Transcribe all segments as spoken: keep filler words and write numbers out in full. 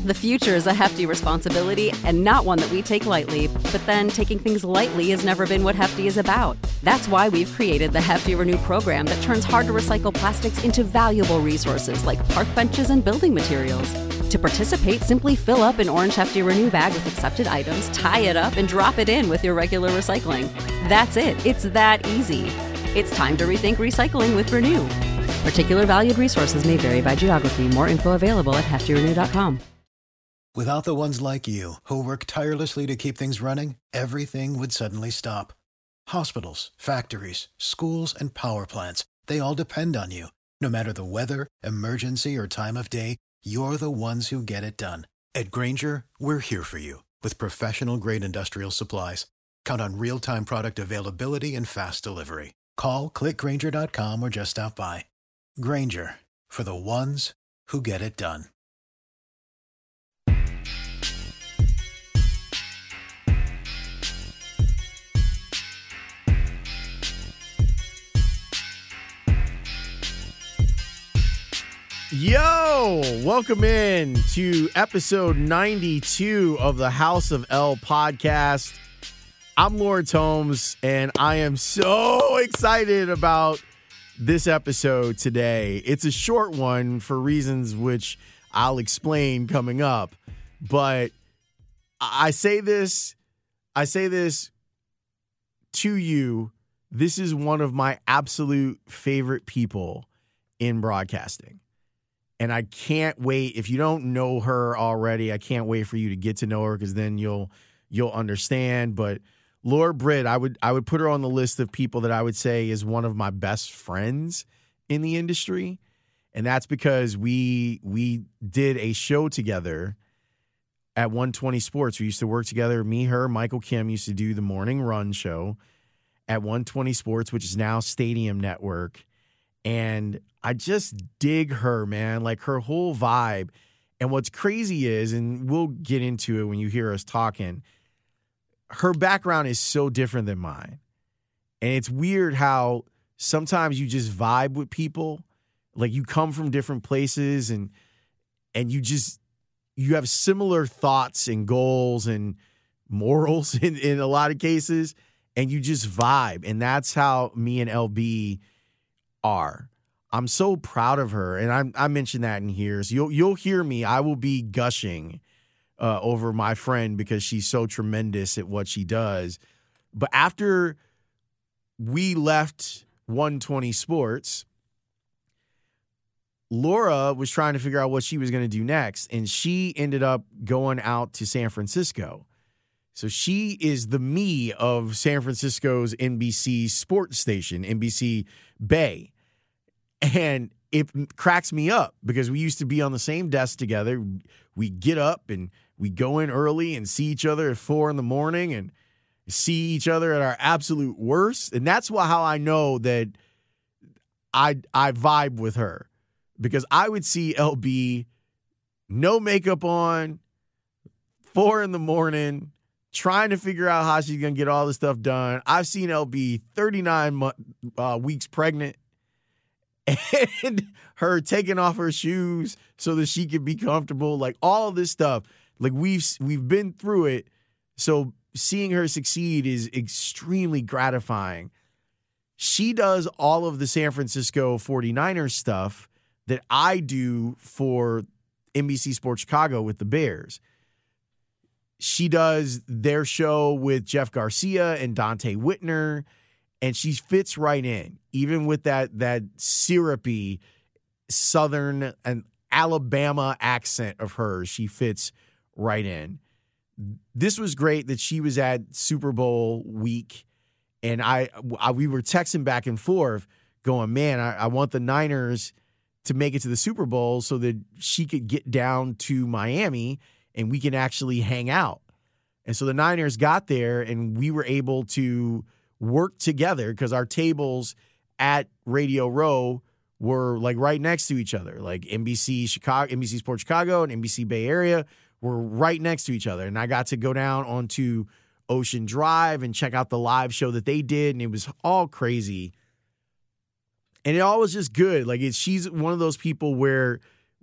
The future is a hefty responsibility and not one that we take lightly, but then taking things lightly has never been what Hefty is about. That's why we've created the Hefty Renew program that turns hard-to-recycle plastics into valuable resources like park benches and building materials. To participate, simply fill up an orange Hefty Renew bag with accepted items, tie it up, and drop it in with your regular recycling. That's it. It's that easy. It's time to rethink recycling with Renew. Particular valued resources may vary by geography. More info available at hefty renew dot com. Without the ones like you, who work tirelessly to keep things running, everything would suddenly stop. Hospitals, factories, schools, and power plants, they all depend on you. No matter the weather, emergency, or time of day, you're the ones who get it done. At Grainger, we're here for you with professional-grade industrial supplies. Count on real-time product availability and fast delivery. Call, click grainger dot com, or just stop by. Grainger, for the ones who get it done. Yo, welcome in to episode ninety-two of the House of L podcast. I'm Lawrence Holmes, and I am so excited about this episode today. It's a short one for reasons which I'll explain coming up, but I say this, I say this to you. This is one of my absolute favorite people in broadcasting. And I can't wait. If you don't know her already, I can't wait for you to get to know her, because then you'll you'll understand. But Laura Britt, I would I would put her on the list of people that I would say is one of my best friends in the industry. And that's because we we did a show together at one twenty Sports. We used to work together. Me, her, Michael Kim used to do the morning run show at one twenty Sports, which is now Stadium Network. And I just dig her, man, like her whole vibe. And what's crazy is, and we'll get into it when you hear us talking, her background is so different than mine. And it's weird how sometimes you just vibe with people. Like you come from different places and and you just, you have similar thoughts and goals and morals in, in a lot of cases. And you just vibe. And that's how me and L B are. I'm so proud of her, and I I mentioned that in here. So you'll you'll hear me. I will be gushing uh, over my friend because she's so tremendous at what she does. But after we left one twenty Sports, Laura was trying to figure out what she was going to do next, and she ended up going out to San Francisco. So she is the me of San Francisco's N B C sports station, N B C Bay. And it cracks me up because we used to be on the same desk together. We get up and we go in early and see each other at four in the morning and see each other at our absolute worst. And that's why, how I know that I I vibe with her, because I would see L B no makeup on, four in the morning, trying to figure out how she's going to get all this stuff done. I've seen L B thirty-nine month, uh, weeks pregnant. And her taking off her shoes so that she could be comfortable, like all of this stuff. Like we've we've been through it. So seeing her succeed is extremely gratifying. She does all of the San Francisco forty-niners stuff that I do for N B C Sports Chicago with the Bears. She does their show with Jeff Garcia and Dante Whitner. And she fits right in, even with that that syrupy Southern and Alabama accent of hers. She fits right in. This was great that she was at Super Bowl week, and I, I we were texting back and forth, going, "Man, I, I want the Niners to make it to the Super Bowl so that she could get down to Miami and we can actually hang out." And so the Niners got there, and we were able to work together because our tables at Radio Row were like right next to each other. Like N B C Chicago, N B C Sports Chicago and N B C Bay Area were right next to each other. And I got to go down onto Ocean Drive and check out the live show that they did. And it was all crazy. And it all was just good. Like it, she's one of those people where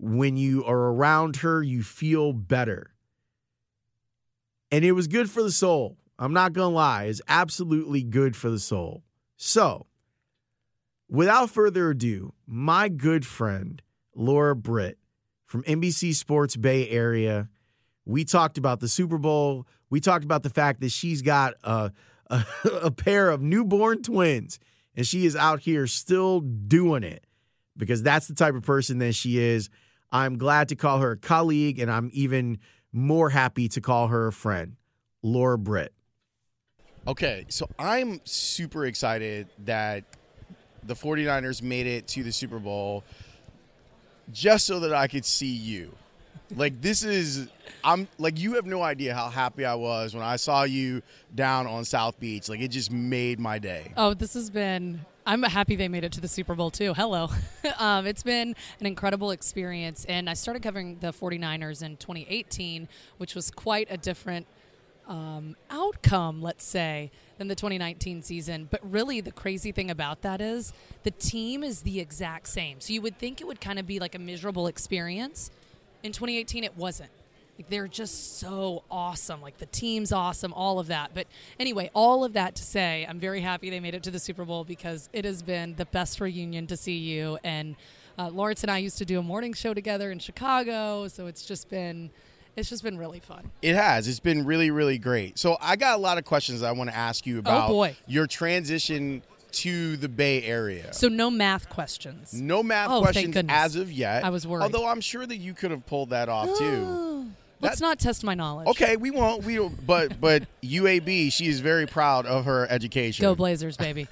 when you are around her, you feel better. And it was good for the soul. I'm not going to lie. It's absolutely good for the soul. So, without further ado, my good friend, Laura Britt from N B C Sports Bay Area, we talked about the Super Bowl. We talked about the fact that she's got a, a, a pair of newborn twins, and she is out here still doing it because that's the type of person that she is. I'm glad to call her a colleague, and I'm even more happy to call her a friend. Laura Britt. Okay, so I'm super excited that the 49ers made it to the Super Bowl just so that I could see you. Like, this is, I'm like, you have no idea how happy I was when I saw you down on South Beach. Like, it just made my day. Oh, this has been, I'm happy they made it to the Super Bowl, too. Hello. um, it's been an incredible experience. And I started covering the 49ers in twenty eighteen, which was quite a different um, outcome, let's say, than the twenty nineteen season. But really, the crazy thing about that is the team is the exact same. So you would think it would kind of be like a miserable experience. In twenty eighteen, it wasn't. Like, they're just so awesome. Like, the team's awesome, all of that. But anyway, all of that to say, I'm very happy they made it to the Super Bowl because it has been the best reunion to see you. And uh, Lawrence and I used to do a morning show together in Chicago, so it's just been it's just been really fun. It has. It's been really, really great. So I got a lot of questions I want to ask you about oh boy. your transition to the Bay Area. So no math questions. No math oh, questions thank goodness. as of yet. I was worried. Although I'm sure that you could have pulled that off too. Let's that, not test my knowledge. Okay, we won't. We don't, but but U A B, she is very proud of her education. Go Blazers, baby.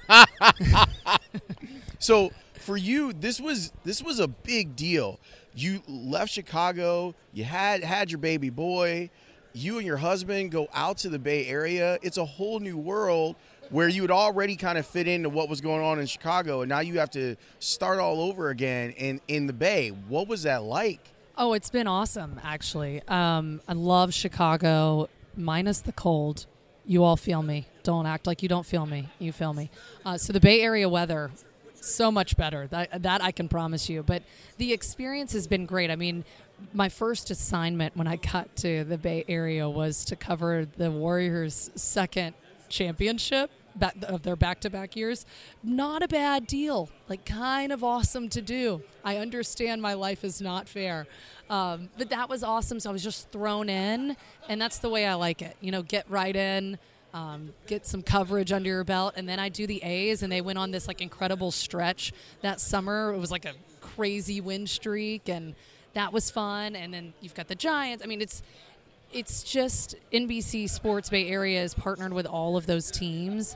So for you, this was this was a big deal. You left Chicago. You had had your baby boy. You and your husband go out to the Bay Area. It's a whole new world where you had already kind of fit into what was going on in Chicago, and now you have to start all over again in, in the Bay. What was that like? Oh, it's been awesome, actually. Um, I love Chicago, minus the cold. You all feel me. Don't act like you don't feel me. You feel me. Uh, so the Bay Area weather, so much better. That, that I can promise you. But the experience has been great. I mean, my first assignment when I got to the Bay Area was to cover the Warriors' second championship back, of their back-to-back years. Not a bad deal. Like, kind of awesome to do. I understand my life is not fair. Um, but that was awesome. So I was just thrown in, and that's the way I like it. You know, get right in, um, get some coverage under your belt, and then I do the A's, and they went on this, like, incredible stretch that summer. It was like a crazy win streak, and that was fun. And then you've got the Giants. I mean, it's it's just N B C Sports Bay Area is partnered with all of those teams.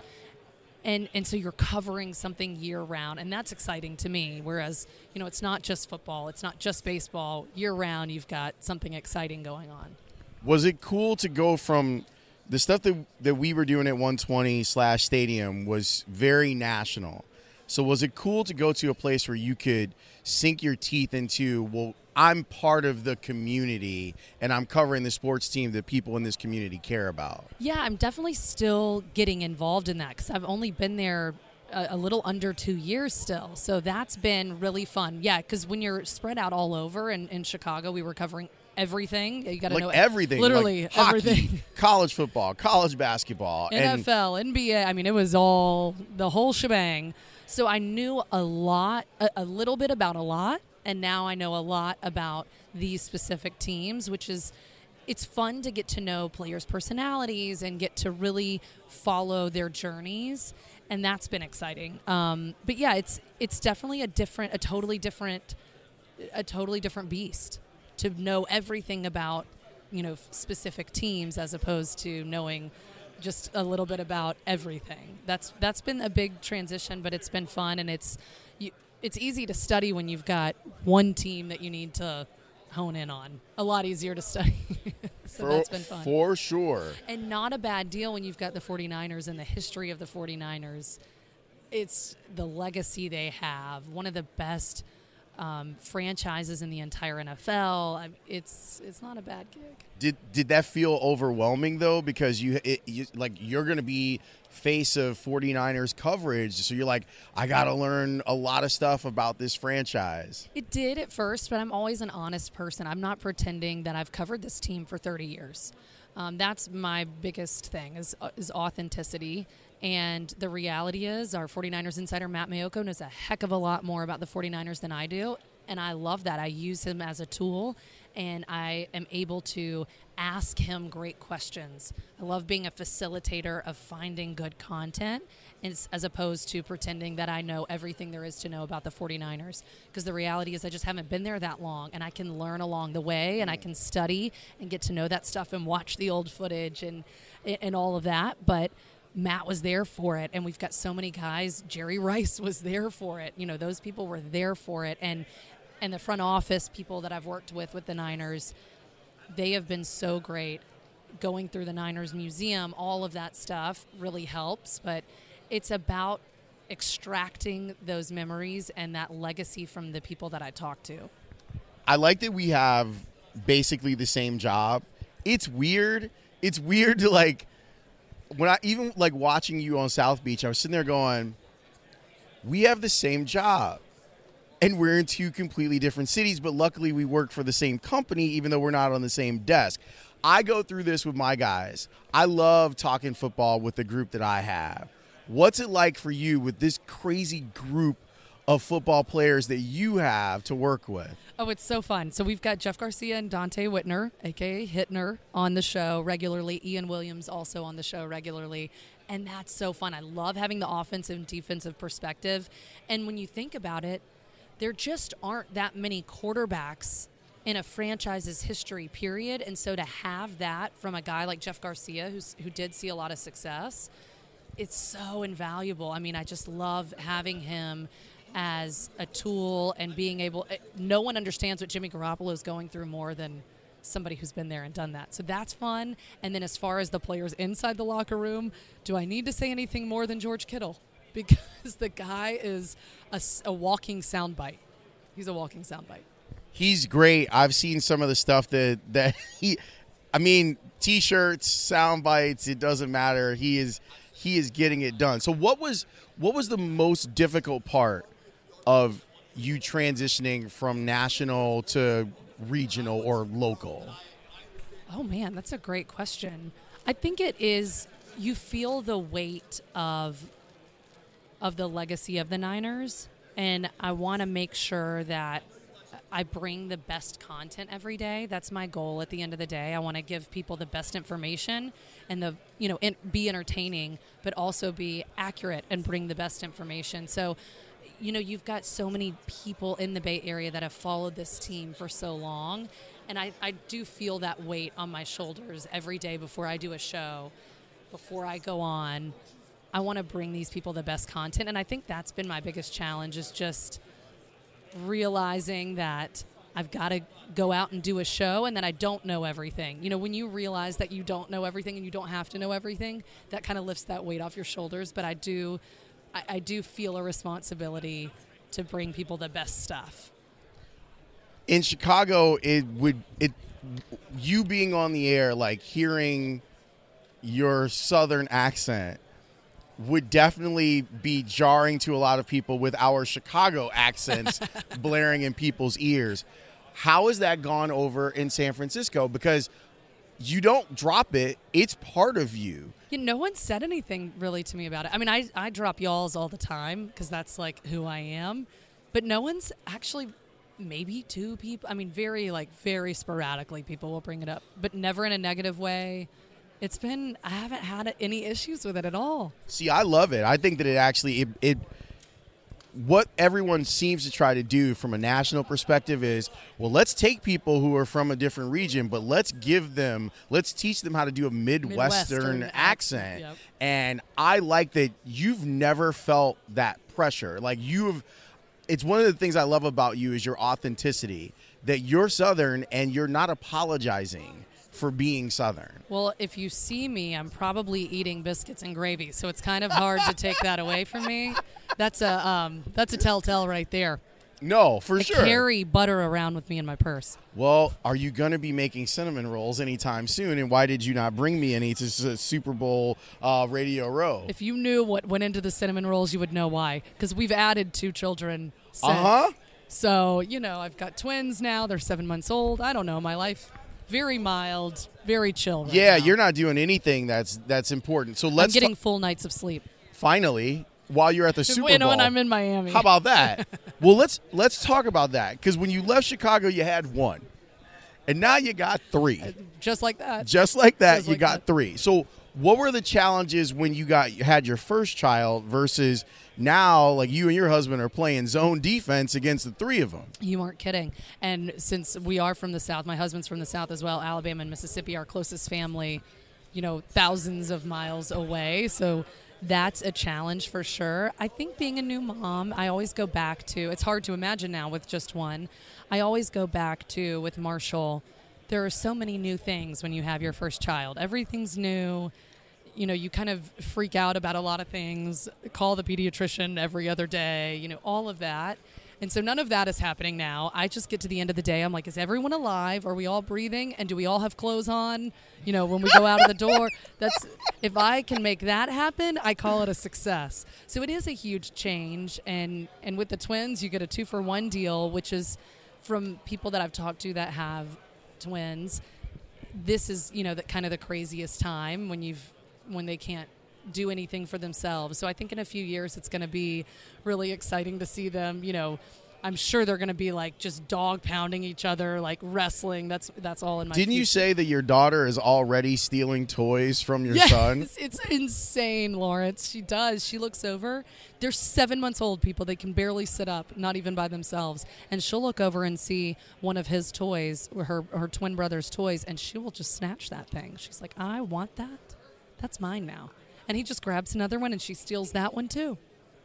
And and so you're covering something year-round, and that's exciting to me. Whereas, you know, it's not just football. It's not just baseball. Year-round, you've got something exciting going on. Was it cool to go from the stuff that, that we were doing at one twenty slash Stadium was very national. So was it cool to go to a place where you could sink your teeth into, well, I'm part of the community, and I'm covering the sports team that people in this community care about? Yeah, I'm definitely still getting involved in that because I've only been there a, a little under two years still. So that's been really fun. Yeah, because when you're spread out all over, and in Chicago, we were covering everything. You got to like know everything. Literally like hockey, everything. College football, college basketball. N F L, and- N B A. I mean, it was all the whole shebang. So I knew a lot, a, a little bit about a lot. And now I know a lot about these specific teams, which is, it's fun to get to know players' personalities and get to really follow their journeys. And that's been exciting. Um, but yeah, it's it's definitely a different, a totally different, a totally different beast to know everything about, you know, specific teams as opposed to knowing just a little bit about everything. That's that's been a big transition, but it's been fun, and it's you, it's easy to study when you've got one team that you need to hone in on. A lot easier to study. So for, that's been fun. For sure. And not a bad deal when you've got the 49ers and the history of the 49ers. It's the legacy they have. One of the best um, franchises in the entire N F L. I, it's it's not a bad gig. Did did that feel overwhelming though? Because you, it, you like you're going to be face of 49ers coverage, so you're like, I got to learn a lot of stuff about this franchise. It did at first, but I'm always an honest person. I'm not pretending that I've covered this team for thirty years. Um, that's my biggest thing is is authenticity. And the reality is our 49ers insider, Matt Maiocco, knows a heck of a lot more about the 49ers than I do. And I love that. I use him as a tool, and I am able to ask him great questions. I love being a facilitator of finding good content as, as opposed to pretending that I know everything there is to know about the 49ers. Because the reality is I just haven't been there that long, and I can learn along the way, and I can study and get to know that stuff and watch the old footage and and all of that. But Matt was there for it, and we've got so many guys. Jerry Rice was there for it. You know, those people were there for it. And and the front office people that I've worked with with the Niners, they have been so great. Going through the Niners Museum, all of that stuff really helps. But it's about extracting those memories and that legacy from the people that I talk to. I like that we have basically the same job. It's weird. It's weird to like, when I even like watching you on South Beach, I was sitting there going, we have the same job and we're in two completely different cities, but luckily we work for the same company, even though we're not on the same desk. I go through this with my guys. I love talking football with the group that I have. What's it like for you with this crazy group of football players that you have to work with? Oh, it's so fun. So we've got Jeff Garcia and Dante Whitner, a k a. Hittner, on the show regularly. Ian Williams also on the show regularly. And that's so fun. I love having the offensive and defensive perspective. And when you think about it, there just aren't that many quarterbacks in a franchise's history, period. And so to have that from a guy like Jeff Garcia, who's, who did see a lot of success, it's so invaluable. I mean, I just love having him as a tool and being able – no one understands what Jimmy Garoppolo is going through more than somebody who's been there and done that. So that's fun. And then as far as the players inside the locker room, do I need to say anything more than George Kittle? Because the guy is a, a walking soundbite. He's a walking soundbite. He's great. I've seen some of the stuff that, that he – I mean, T-shirts, sound bites, it doesn't matter. He is he is getting it done. So what was what was the most difficult part of you transitioning from national to regional or local? Oh, man, that's a great question. I think it is you feel the weight of of the legacy of the Niners, and I want to make sure that I bring the best content every day. That's my goal at the end of the day. I want to give people the best information and the, you know, in, be entertaining, but also be accurate and bring the best information. So, you know, you've got so many people in the Bay Area that have followed this team for so long, and I, I do feel that weight on my shoulders every day before I do a show, before I go on. I want to bring these people the best content, and I think that's been my biggest challenge is just realizing that I've got to go out and do a show and that I don't know everything. You know, when you realize that you don't know everything and you don't have to know everything, that kind of lifts that weight off your shoulders. But I do, I, I do feel a responsibility to bring people the best stuff. In Chicago, it would it you being on the air, like hearing your Southern accent would definitely be jarring to a lot of people with our Chicago accents blaring in people's ears. How has that gone over in San Francisco? Because you don't drop it. It's part of you. You know, no one said anything really to me about it. I mean, I, I drop y'alls all the time because that's like who I am. But no one's actually, maybe two people. I mean, very, like, very sporadically people will bring it up, but never in a negative way. It's been, I haven't had any issues with it at all. See, I love it. I think that it actually, it, it, what everyone seems to try to do from a national perspective is, well, let's take people who are from a different region, but let's give them, let's teach them how to do a Midwestern, Midwestern accent. Yep. And I like that you've never felt that pressure. Like you've, it's one of the things I love about you is your authenticity, that you're Southern and you're not apologizing for being Southern. Well, if you see me, I'm probably eating biscuits and gravy, so it's kind of hard to take that away from me. That's a um, that's a telltale right there. No, for I sure. carry butter around with me in my purse. Well, are you going to be making cinnamon rolls anytime soon? And why did you not bring me any to S- Super Bowl uh, Radio Row? If you knew what went into the cinnamon rolls, you would know why. Because we've added two children since. Uh-huh. So, you know, I've got twins now. They're seven months old. I don't know. My life, very mild, very chill right Yeah, now. you're not doing anything that's that's important. So let's I'm getting fi- full nights of sleep. finally, while you're at the Super You know, Bowl. when I'm in Miami. How about that? Well, let's let's talk about that, because when you left Chicago, you had one, and now you got three. Just like that. Just like that, Just you like got that. three. So, what were the challenges when you got had your first child versus now? Like you and your husband are playing zone defense against the three of them. You aren't kidding. And since we are from the South, my husband's from the South as well, Alabama and Mississippi, our closest family, you know, thousands of miles away. So that's a challenge for sure. I think being a new mom, I always go back to, it's hard to imagine now with just one. I always go back to, with Marshall, there are so many new things when you have your first child. Everything's new. You know, you kind of freak out about a lot of things, call the pediatrician every other day, you know, all of that. And so none of that is happening now. I just get to the end of the day. I'm like, is everyone alive? Are we all breathing? And do we all have clothes on? You know, when we go out of the door, that's, if I can make that happen, I call it a success. So it is a huge change. And, and with the twins, you get a two for one deal, which is from people that I've talked to that have twins. This is, you know, the kind of the craziest time when you've, when they can't do anything for themselves. So I think in a few years it's going to be really exciting to see them, you know, I'm sure they're going to be like just dog pounding each other, like wrestling. That's that's all in my Didn't you future. say that your daughter is already stealing toys from your Yes, son? it's insane, Lawrence. She does. She looks over. They're seven months old, people. They can barely sit up, not even by themselves. And she'll look over and see one of his toys, her her twin brother's toys, and she will just snatch that thing. She's like, I want that. That's mine now. And he just grabs another one, and she steals that one too.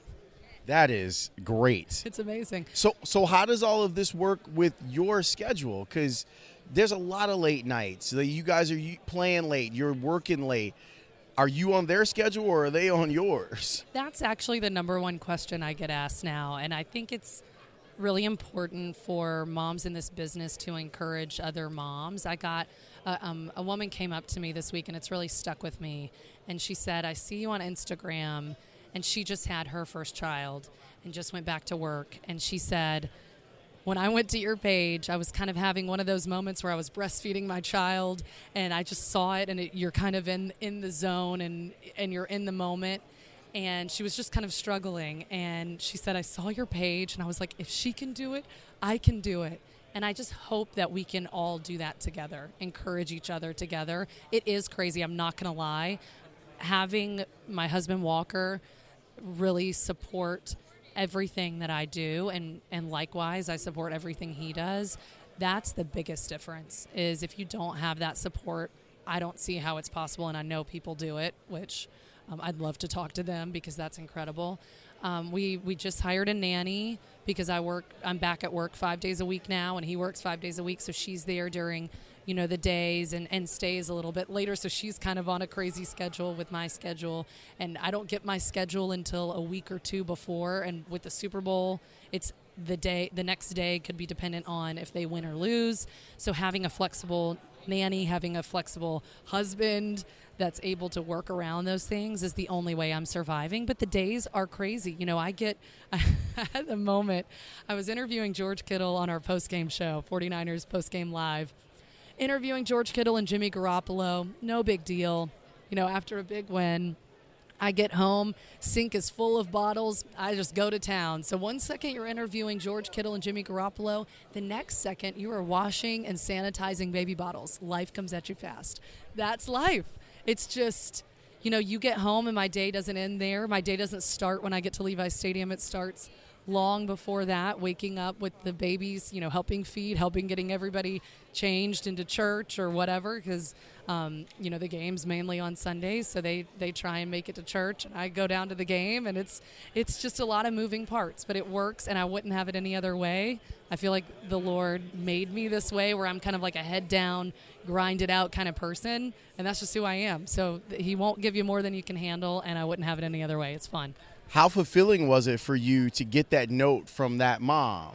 That is great. It's amazing. So, so how does all of this work with your schedule? Because there's a lot of late nights. Like, you guys are playing late. You're working late. Are you on their schedule or are they on yours? That's actually the number one question I get asked now, and I think it's really important for moms in this business to encourage other moms. I got uh, um, a woman came up to me this week, and it's really stuck with me, and she said, I see you on Instagram, and she just had her first child and just went back to work, and she said, when I went to your page, I was kind of having one of those moments where I was breastfeeding my child, and I just saw it, and it, you're kind of in, in the zone, and, and you're in the moment. And she was just kind of struggling. And she said, I saw your page, and I was like, if she can do it, I can do it. And I just hope that we can all do that together, encourage each other together. It is crazy. I'm not going to lie. Having my husband, Walker, really support everything that I do, and, and likewise, I support everything he does. That's the biggest difference, is if you don't have that support, I don't see how it's possible, and I know people do it, which um, I'd love to talk to them because that's incredible. Um, we, we just hired a nanny because I work, I'm back at work five days a week now, and he works five days a week, so she's there during, you know, the days and, and stays a little bit later, so she's kind of on a crazy schedule with my schedule, and I don't get my schedule until a week or two before, and with the Super Bowl, it's the day, the next day could be dependent on if they win or lose, so having a flexible nanny, having a flexible husband that's able to work around those things is the only way I'm surviving. But the days are crazy. You know, I get, I had the moment, I was interviewing George Kittle on our post-game show, forty-niners post-game live, interviewing George Kittle and Jimmy Garoppolo, no big deal. You know, after a big win, I get home, sink is full of bottles, I just go to town. So one second you're interviewing George Kittle and Jimmy Garoppolo, the next second you are washing and sanitizing baby bottles. Life comes at you fast. That's life. It's just, you know, you get home and my day doesn't end there. My day doesn't start when I get to Levi's Stadium. It starts long before that, waking up with the babies, you know, helping feed, helping getting everybody changed into church or whatever, because, um, you know, the game's mainly on Sundays, so they, they try and make it to church, and I go down to the game, and it's it's just a lot of moving parts, but it works, and I wouldn't have it any other way. I feel like the Lord made me this way, where I'm kind of like a head down, grind it out kind of person, and that's just who I am. So he won't give you more than you can handle, and I wouldn't have it any other way. It's fun. How fulfilling was it for you to get that note from that mom?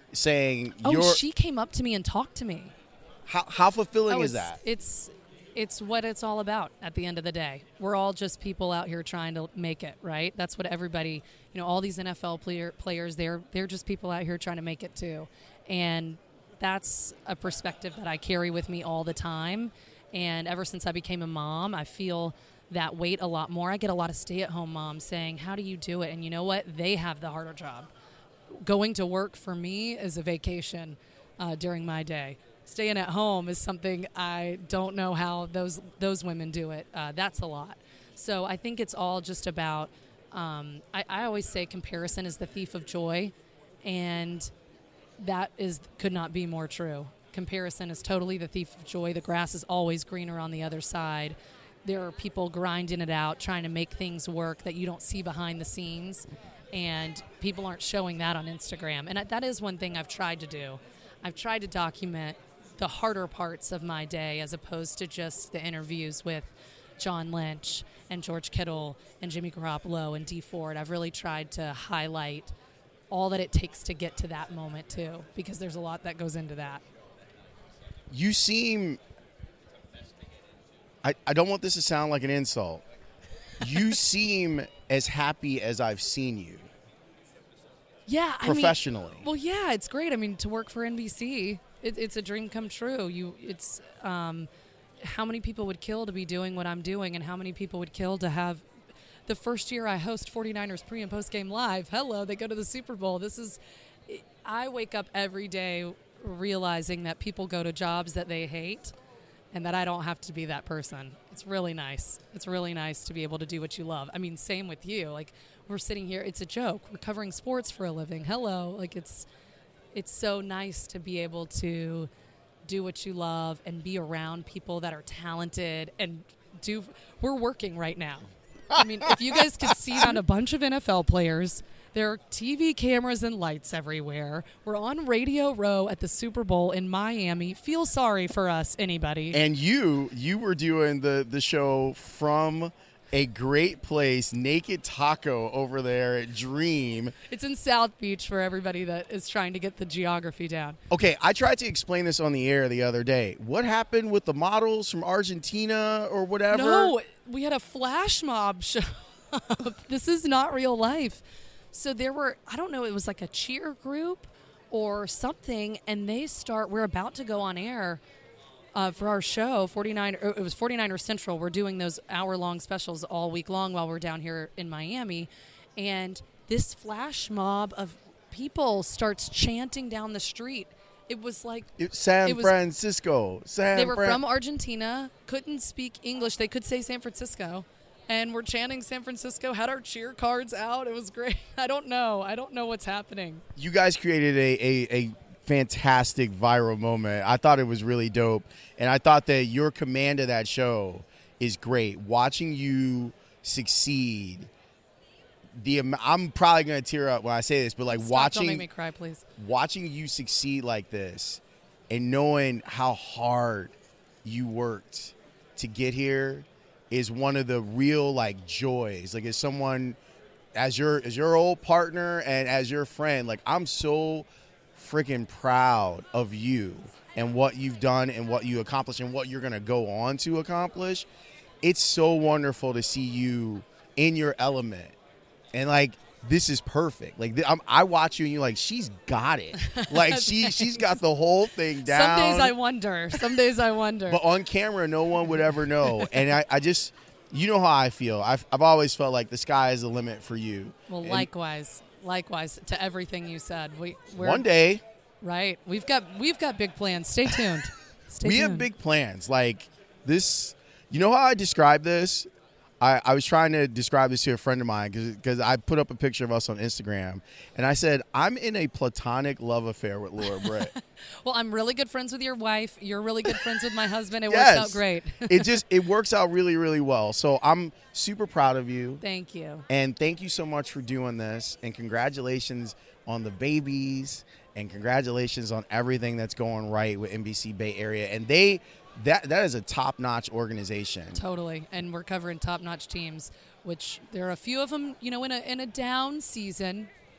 saying, Oh, you're, she came up to me and talked to me. how, how fulfilling Oh, is it's- that? It's it's what it's all about at the end of the day. We're all just people out here trying to make it, right? That's what everybody, you know, all these N F L player, players, they're they're just people out here trying to make it too. And that's a perspective that I carry with me all the time. And ever since I became a mom, I feel that weight a lot more. I get a lot of stay-at-home moms saying, how do you do it? And you know what? They have the harder job. Going to work for me is a vacation uh, during my day. Staying at home is something I don't know how those those women do it. Uh, that's a lot. So I think it's all just about, um, I, I always say comparison is the thief of joy, and that is could not be more true. Comparison is totally the thief of joy. The grass is always greener on the other side. There are people grinding it out, trying to make things work that you don't see behind the scenes, and people aren't showing that on Instagram. And that is one thing I've tried to do. I've tried to document the harder parts of my day as opposed to just the interviews with John Lynch and George Kittle and Jimmy Garoppolo and Dee Ford. I've really tried to highlight all that it takes to get to that moment too, because there's a lot that goes into that. You seem, I, I don't want this to sound like an insult. You seem as happy as I've seen you. Yeah, I professionally. mean, well, yeah, it's great. I mean, to work for N B C, it, it's a dream come true. You, it's um, how many people would kill to be doing what I'm doing, and how many people would kill to have the first year I host forty-niners pre and post game live. Hello, they go to the Super Bowl. This is, I wake up every day realizing that people go to jobs that they hate, and that I don't have to be that person. It's really nice. It's really nice to be able to do what you love. I mean, same with you. Like, we're sitting here, it's a joke. We're covering sports for a living. Hello. Like, it's it's so nice to be able to do what you love and be around people that are talented and do. We're working right now. I mean, if you guys could see on a bunch of N F L players, there are T V cameras and lights everywhere. We're on Radio Row at the Super Bowl in Miami. Feel sorry for us, anybody. And you, you were doing the, the show from a great place, Naked Taco over there at Dream. It's in South Beach for everybody that is trying to get the geography down. Okay, I tried to explain this on the air the other day. What happened with the models from Argentina or whatever? No, we had a flash mob show up. This is not real life. So there were, I don't know, it was like a cheer group or something, and they start, we're about to go on air uh, for our show, forty-nine, it was forty-niner Central. We're doing those hour-long specials all week long while we're down here in Miami, and this flash mob of people starts chanting down the street. It was like It, San it was, Francisco. San They were Fran- from Argentina, couldn't speak English. They could say San Francisco. And we're chanting San Francisco, had our cheer cards out. It was great. I don't know. I don't know what's happening. You guys created a, a, a fantastic viral moment. I thought it was really dope. And I thought that your command of that show is great. Watching you succeed, the I'm probably going to tear up when I say this, but like Stop, watching don't make me cry, please. watching you succeed like this and knowing how hard you worked to get here is one of the real like joys. Like as someone, as your as your old partner and as your friend, like I'm so freaking proud of you and what you've done and what you accomplished and what you're gonna go on to accomplish. It's so wonderful to see you in your element, and like this is perfect. Like I'm, I watch you and you're like, she's got it. Like she she's got the whole thing down. Some days I wonder. Some days I wonder. But on camera, no one would ever know. And I, I just, you know how I feel. I've, I've always felt like the sky is the limit for you. well, And likewise, likewise to everything you said. We we're, one day, right? We've got we've got big plans. Stay tuned. Stay we tuned. have big plans. Like this, you know how I describe this? I, I was trying to describe this to a friend of mine because I put up a picture of us on Instagram, and I said, I'm in a platonic love affair with Laura Britt. Well, I'm really good friends with your wife. You're really good friends with my husband. It Yes. works out great. It just, it works out really, really well. So I'm super proud of you. Thank you. And thank you so much for doing this. And congratulations on the babies. And congratulations on everything that's going right with N B C Bay Area. And they, that that is a top-notch organization. Totally, and we're covering top-notch teams, which there are a few of them, you know, in a in a down season,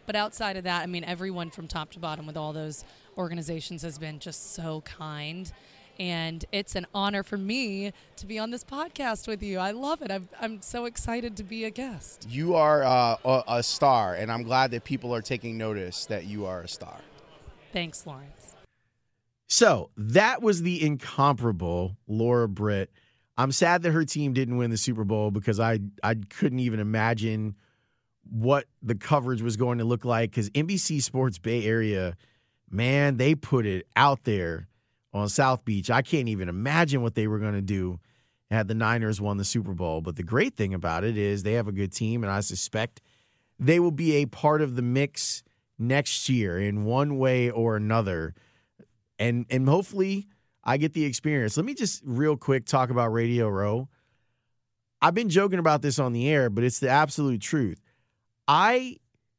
But outside of that, I mean, everyone from top to bottom with all those organizations has been just so kind. And it's an honor for me to be on this podcast with you. I love it. I'm, I'm so excited to be a guest. You are uh, a, a star, and I'm glad that people are taking notice that you are a star. Thanks, Lawrence. So that was the incomparable Laura Britt. I'm sad that her team didn't win the Super Bowl because I, I couldn't even imagine what the coverage was going to look like, because N B C Sports Bay Area, man, they put it out there on South Beach. I can't even imagine what they were going to do had the Niners won the Super Bowl. But the great thing about it is they have a good team, and I suspect they will be a part of the mix next year in one way or another. And and hopefully I get the experience. Let me just real quick talk about Radio Row. I've been joking about this on the air, but it's the absolute truth. I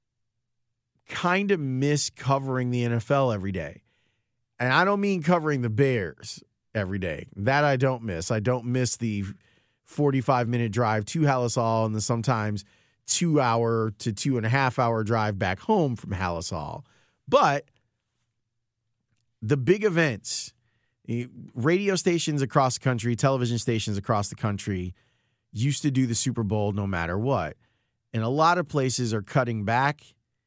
kind of miss covering the N F L every day. And I don't mean covering the Bears every day. That I don't miss. I don't miss the forty-five minute drive to Halisall and the sometimes two hour to two and a half hour drive back home from Halisall. But the big events, radio stations across the country, television stations across the country used to do the Super Bowl no matter what. And a lot of places are cutting back,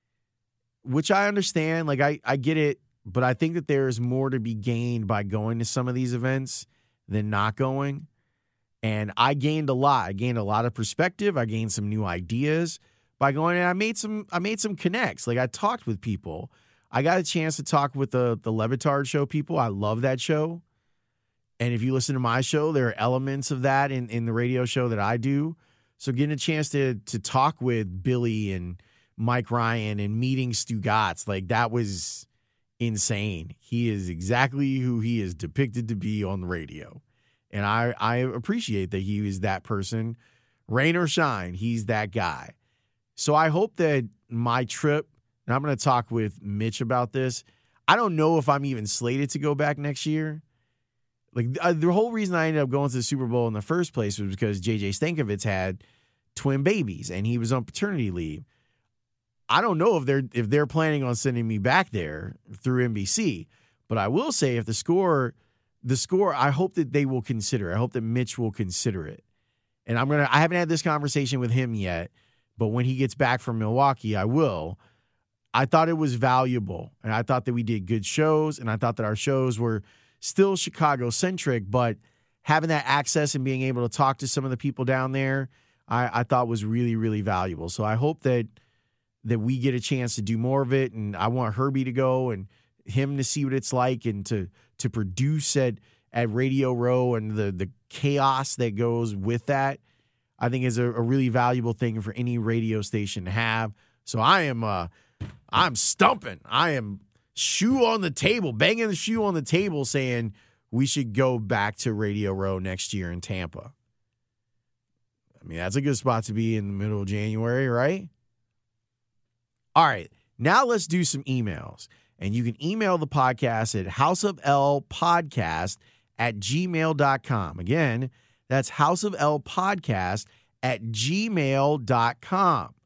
which I understand. Like, I, I get it. But I think that there's more to be gained by going to some of these events than not going. And I gained a lot. I gained a lot of perspective. I gained some new ideas by going. And I made some I made some connects. Like, I talked with people. I got a chance to talk with the, the Le Batard Show people. I love that show. And if you listen to my show, there are elements of that in, in the radio show that I do. So getting a chance to to talk with Billy and Mike Ryan and meeting Stu Gatz, like, that was insane. He is exactly who he is depicted to be on the radio. And I, I appreciate that he is that person. Rain or shine, he's that guy. So I hope that my trip, and I'm going to talk with Mitch about this, I don't know if I'm even slated to go back next year. Like, uh, the whole reason I ended up going to the Super Bowl in the first place was because J J Stankovitz had twin babies, and he was on paternity leave. I don't know if they're if they're planning on sending me back there through N B C, but I will say if the score, the score, I hope that they will consider it. I hope that Mitch will consider it. And I'm gonna. I haven't had this conversation with him yet, but when he gets back from Milwaukee, I will. I thought it was valuable, and I thought that we did good shows, and I thought that our shows were still Chicago centric, but having that access and being able to talk to some of the people down there, I, I thought was really, really valuable. So I hope that. that we get a chance to do more of it. And I want Herbie to go and him to see what it's like and to to produce at, at Radio Row and the, the chaos that goes with that, I think is a, a really valuable thing for any radio station to have. So I am uh, I'm stumping. I am shoe on the table, banging the shoe on the table saying we should go back to Radio Row next year in Tampa. I mean, that's a good spot to be in the middle of January, right? All right, now let's do some emails. And you can email the podcast at houseoflpodcast at gmail dot com. Again, that's houseoflpodcast at gmail dot com.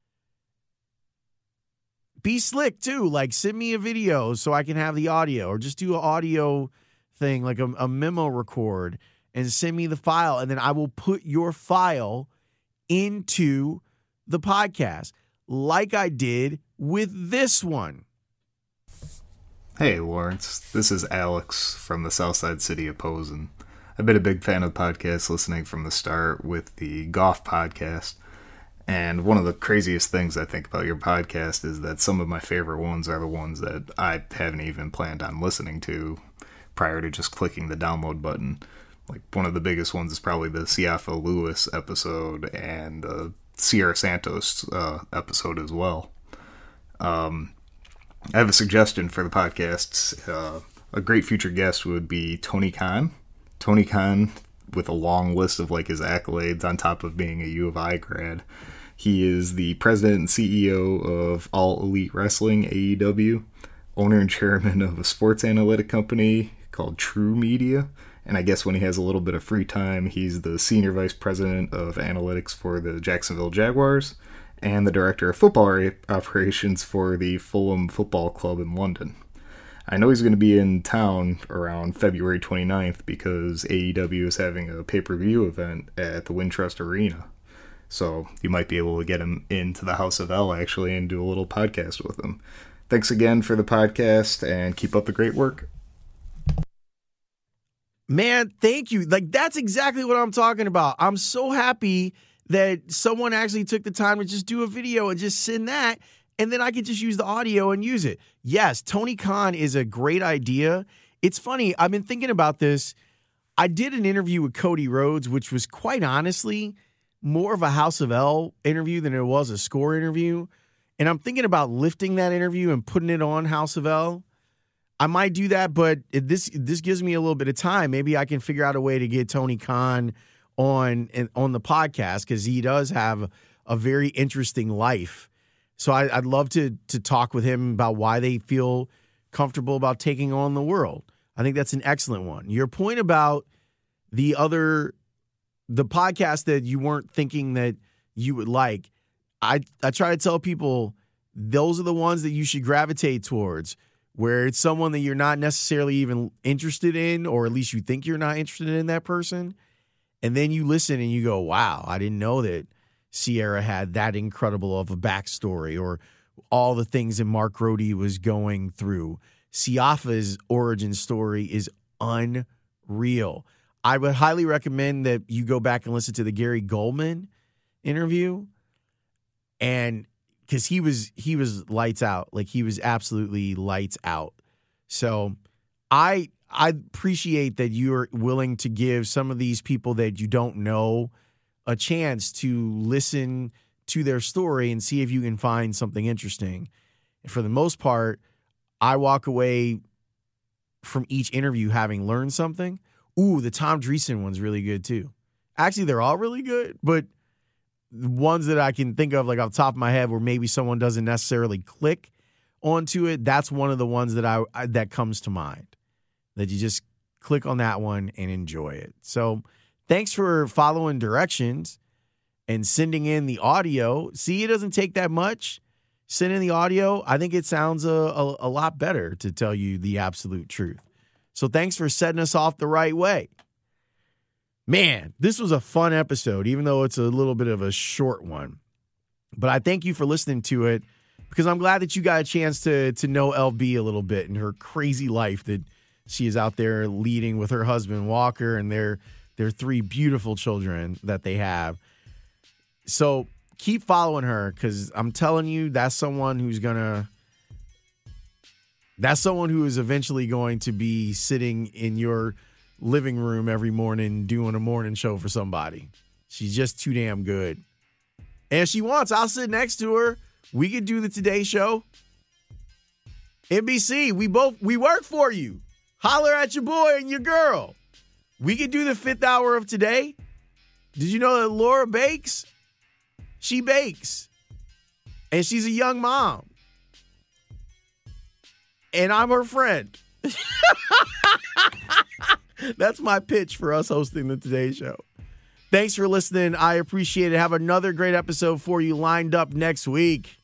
Be slick, too. Like, send me a video so I can have the audio, or just do an audio thing, like a, a memo record, and send me the file. And then I will put your file into the podcast, like I did with this one. Hey, Lawrence. This is Alex from the Southside City of Posen. I've been a big fan of the podcast, listening from the start with the golf podcast. And one of the craziest things I think about your podcast is that some of my favorite ones are the ones that I haven't even planned on listening to prior to just clicking the download button. Like, one of the biggest ones is probably the Siafa Lewis episode and the Sierra Santos uh, episode as well. Um, I have a suggestion for the podcast. Uh, a great future guest would be Tony Khan. Tony Khan, with a long list of like his accolades on top of being a U of I grad. He is the president and C E O of All Elite Wrestling, A E W, owner and chairman of a sports analytic company called True Media. And I guess when he has a little bit of free time, he's the senior vice president of analytics for the Jacksonville Jaguars and the director of football operations for the Fulham Football Club in London. I know he's going to be in town around February twenty-ninth because A E W is having a pay-per-view event at the Wintrust Arena. So you might be able to get him into the House of L, actually, and do a little podcast with him. Thanks again for the podcast, and keep up the great work. Man, thank you. Like, that's exactly what I'm talking about. I'm so happy that someone actually took the time to just do a video and just send that, and then I can just use the audio and use it. Yes, Tony Khan is a great idea. It's funny, I've been thinking about this. I did an interview with Cody Rhodes, which was quite honestly more of a House of L interview than it was a Score interview. And I'm thinking about lifting that interview and putting it on House of L. I might do that, but this this gives me a little bit of time. Maybe I can figure out a way to get Tony Khan on on the podcast because he does have a very interesting life. So I, I'd love to to talk with him about why they feel comfortable about taking on the world. I think that's an excellent one. Your point about the other, the podcast that you weren't thinking that you would like, I, I try to tell people those are the ones that you should gravitate towards, where it's someone that you're not necessarily even interested in, or at least you think you're not interested in that person. And then you listen and you go, wow, I didn't know that Sierra had that incredible of a backstory, or all the things that Mark Grody was going through. Siafa's origin story is unreal. I would highly recommend that you go back and listen to the Gary Goldman interview, and because he was he was lights out, like he was absolutely lights out. So I I appreciate that you're willing to give some of these people that you don't know a chance to listen to their story and see if you can find something interesting. And for the most part, I walk away from each interview having learned something. Ooh, the Tom Dreesen one's really good too. Actually, they're all really good, but the ones that I can think of, like off the top of my head, where maybe someone doesn't necessarily click onto it, that's one of the ones that I, I that comes to mind. That you just click on that one and enjoy it. So thanks for following directions and sending in the audio. See, it doesn't take that much. Send in the audio. I think it sounds a, a, a lot better, to tell you the absolute truth. So thanks for setting us off the right way. Man, this was a fun episode, even though it's a little bit of a short one. But I thank you for listening to it, because I'm glad that you got a chance to, to know L B a little bit and her crazy life that she is out there leading with her husband, Walker, and their, their three beautiful children that they have. So keep following her, because I'm telling you, that's someone who's going to, that's someone who is eventually going to be sitting in your living room every morning doing a morning show for somebody. She's just too damn good. And if she wants, I'll sit next to her. We could do the Today Show. N B C, we both, we work for you. Holler at your boy and your girl. We could do the fifth hour of Today. Did you know that Laura bakes? She bakes. And she's a young mom. And I'm her friend. That's my pitch for us hosting the Today Show. Thanks for listening. I appreciate it. Have another great episode for you lined up next week.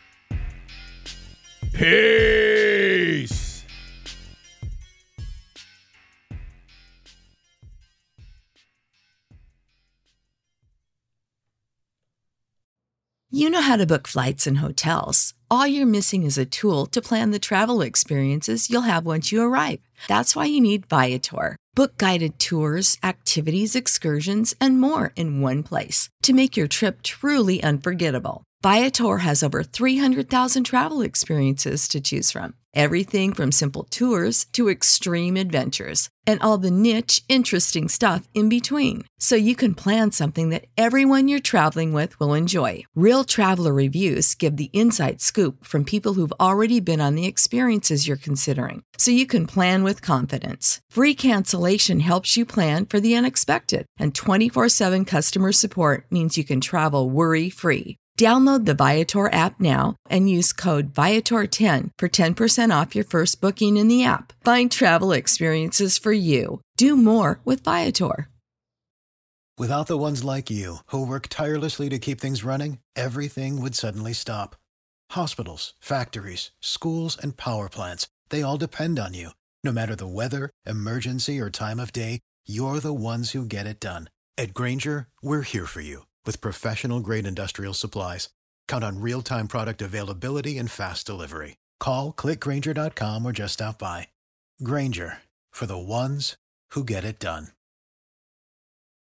Peace. You know how to book flights and hotels. All you're missing is a tool to plan the travel experiences you'll have once you arrive. That's why you need Viator. Book guided tours, activities, excursions, and more in one place to make your trip truly unforgettable. Viator has over three hundred thousand travel experiences to choose from. Everything from simple tours to extreme adventures, and all the niche, interesting stuff in between. So you can plan something that everyone you're traveling with will enjoy. Real traveler reviews give the inside scoop from people who've already been on the experiences you're considering. So you can plan with confidence. Free cancellation helps you plan for the unexpected. And twenty-four seven customer support means you can travel worry-free. Download the Viator app now and use code Viator ten for ten percent off your first booking in the app. Find travel experiences for you. Do more with Viator. Without the ones like you, who work tirelessly to keep things running, everything would suddenly stop. Hospitals, factories, schools, and power plants, they all depend on you. No matter the weather, emergency, or time of day, you're the ones who get it done. At Grainger, we're here for you with professional-grade industrial supplies. Count on real-time product availability and fast delivery. Call, click Grainger dot com, or just stop by. Grainger, for the ones who get it done.